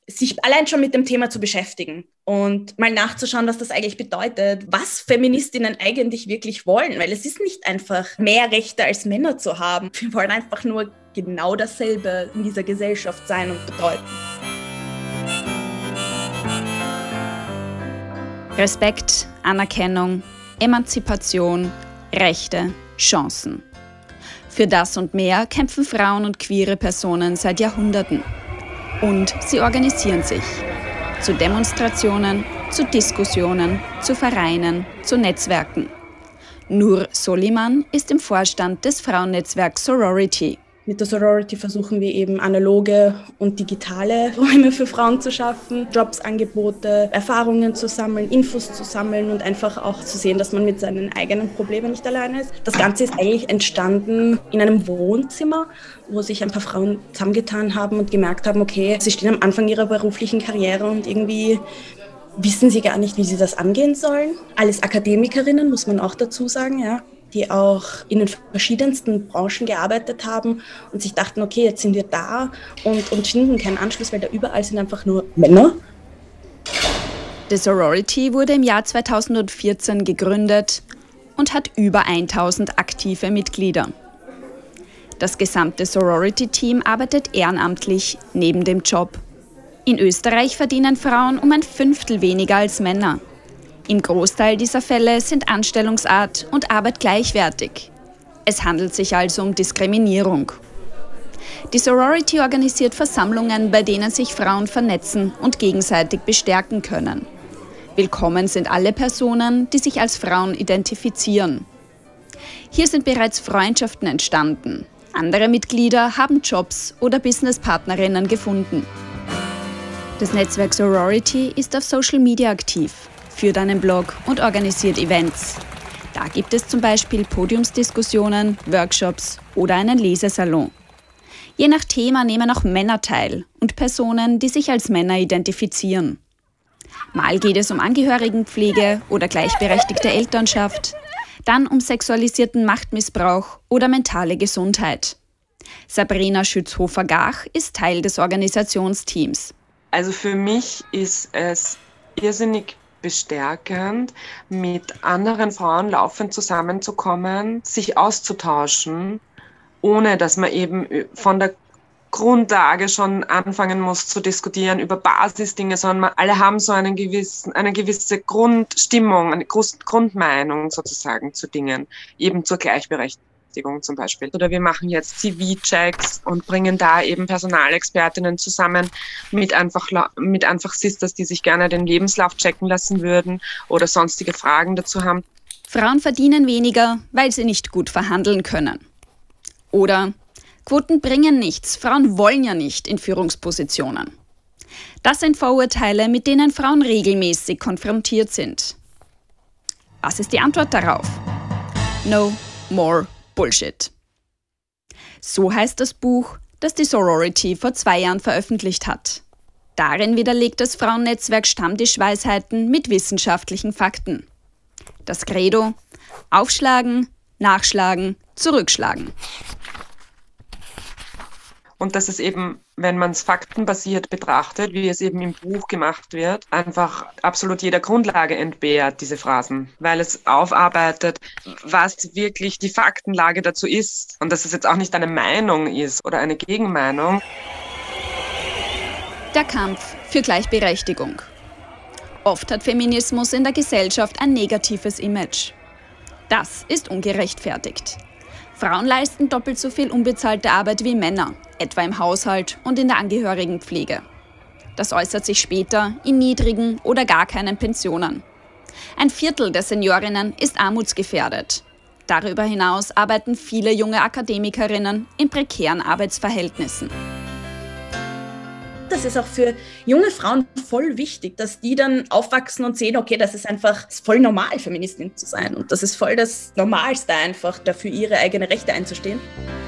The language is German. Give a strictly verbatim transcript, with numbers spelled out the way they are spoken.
sich allein schon mit dem Thema zu beschäftigen und mal nachzuschauen, was das eigentlich bedeutet, was Feministinnen eigentlich wirklich wollen, weil es ist nicht einfach mehr Rechte als Männer zu haben. Wir wollen einfach nur genau dasselbe in dieser Gesellschaft sein und bedeuten. Respekt, Anerkennung, Emanzipation, Rechte, Chancen. Für das und mehr kämpfen Frauen und queere Personen seit Jahrhunderten. Und sie organisieren sich. Zu Demonstrationen, zu Diskussionen, zu Vereinen, zu Netzwerken. Nur Soliman ist im Vorstand des Frauennetzwerks Sorority. Mit der Sorority versuchen wir eben analoge und digitale Räume für Frauen zu schaffen, Jobsangebote, Erfahrungen zu sammeln, Infos zu sammeln und einfach auch zu sehen, dass man mit seinen eigenen Problemen nicht alleine ist. Das Ganze ist eigentlich entstanden in einem Wohnzimmer, wo sich ein paar Frauen zusammengetan haben und gemerkt haben, okay, sie stehen am Anfang ihrer beruflichen Karriere und irgendwie wissen sie gar nicht, wie sie das angehen sollen. Alles Akademikerinnen, muss man auch dazu sagen, ja, die auch in den verschiedensten Branchen gearbeitet haben und sich dachten, okay, jetzt sind wir da und, und finden keinen Anschluss, weil da überall sind einfach nur Männer. Die Sorority wurde im Jahr zweitausendvierzehn gegründet und hat über tausend aktive Mitglieder. Das gesamte Sorority-Team arbeitet ehrenamtlich neben dem Job. In Österreich verdienen Frauen um ein Fünftel weniger als Männer. Im Großteil dieser Fälle sind Anstellungsart und Arbeit gleichwertig. Es handelt sich also um Diskriminierung. Die Sorority organisiert Versammlungen, bei denen sich Frauen vernetzen und gegenseitig bestärken können. Willkommen sind alle Personen, die sich als Frauen identifizieren. Hier sind bereits Freundschaften entstanden. Andere Mitglieder haben Jobs oder Businesspartnerinnen gefunden. Das Netzwerk Sorority ist auf Social Media aktiv, führt einen Blog und organisiert Events. Da gibt es zum Beispiel Podiumsdiskussionen, Workshops oder einen Lesesalon. Je nach Thema nehmen auch Männer teil und Personen, die sich als Männer identifizieren. Mal geht es um Angehörigenpflege oder gleichberechtigte Elternschaft, dann um sexualisierten Machtmissbrauch oder mentale Gesundheit. Sabrina Schützhofer-Gach ist Teil des Organisationsteams. Also für mich ist es irrsinnig bestärkend, mit anderen Frauen laufend zusammenzukommen, sich auszutauschen, ohne dass man eben von der Grundlage schon anfangen muss zu diskutieren über Basisdinge, sondern wir alle haben so einen gewissen, eine gewisse Grundstimmung, eine Grundmeinung sozusagen zu Dingen, eben zur Gleichberechtigung zum Beispiel. Oder wir machen jetzt C V-Checks und bringen da eben Personalexpertinnen zusammen mit einfach, mit einfach Sisters, die sich gerne den Lebenslauf checken lassen würden oder sonstige Fragen dazu haben. Frauen verdienen weniger, weil sie nicht gut verhandeln können. Oder Quoten bringen nichts, Frauen wollen ja nicht in Führungspositionen. Das sind Vorurteile, mit denen Frauen regelmäßig konfrontiert sind. Was ist die Antwort darauf? No more Bullshit. So heißt das Buch, das die Sorority vor zwei Jahren veröffentlicht hat. Darin widerlegt das Frauennetzwerk Stammtischweisheiten mit wissenschaftlichen Fakten. Das Credo: Aufschlagen, nachschlagen, zurückschlagen. Und dass es eben, wenn man es faktenbasiert betrachtet, wie es eben im Buch gemacht wird, einfach absolut jeder Grundlage entbehrt, diese Phrasen, weil es aufarbeitet, was wirklich die Faktenlage dazu ist und dass es jetzt auch nicht eine Meinung ist oder eine Gegenmeinung. Der Kampf für Gleichberechtigung. Oft hat Feminismus in der Gesellschaft ein negatives Image. Das ist ungerechtfertigt. Frauen leisten doppelt so viel unbezahlte Arbeit wie Männer, etwa im Haushalt und in der Angehörigenpflege. Das äußert sich später in niedrigen oder gar keinen Pensionen. Ein Viertel der Seniorinnen ist armutsgefährdet. Darüber hinaus arbeiten viele junge Akademikerinnen in prekären Arbeitsverhältnissen. Das ist auch für junge Frauen voll wichtig, dass die dann aufwachsen und sehen, okay, das ist einfach voll normal, Feministin zu sein. Und das ist voll das Normalste einfach, dafür ihre eigenen Rechte einzustehen.